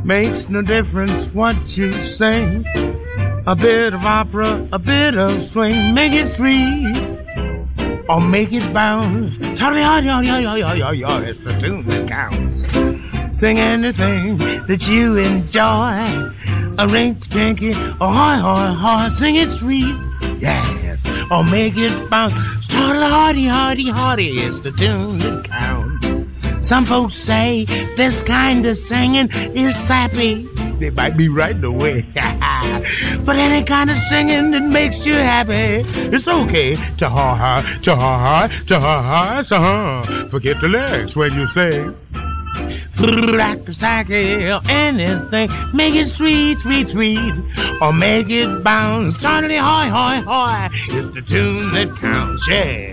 Makes no difference what you sing. A bit of opera, a bit of swing. Make it sweet or make it bounce. It's the tune that counts. Sing anything that you enjoy. A rink-tinky, a hoy. Sing it sweet, yes, or make it bounce. Start hardy. It's the tune that counts. Some folks say this kind of singing is sappy. They might be right in the way. But any kind of singing that makes you happy, it's okay to ha. Forget the lyrics when you sing. Or anything, make it sweet, or make it bounce. Startly hoy. It's the tune that counts, yeah.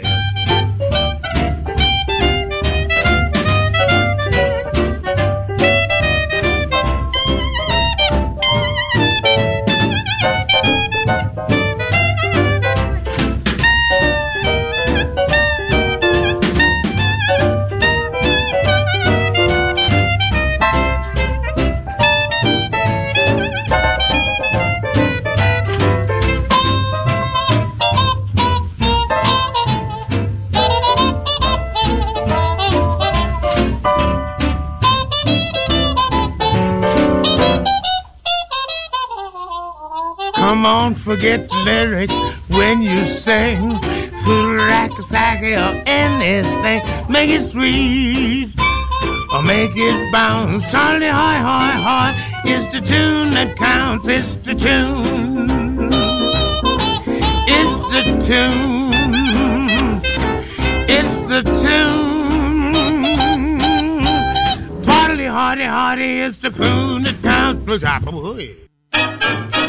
Come on, forget the lyrics when you sing. Rack-a-sacky or anything. Make it sweet or make it bounce. Charlie, hoy. It's the tune that counts. It's the tune. It's the tune. It's the tune. Partly hardy. It's the tune that counts.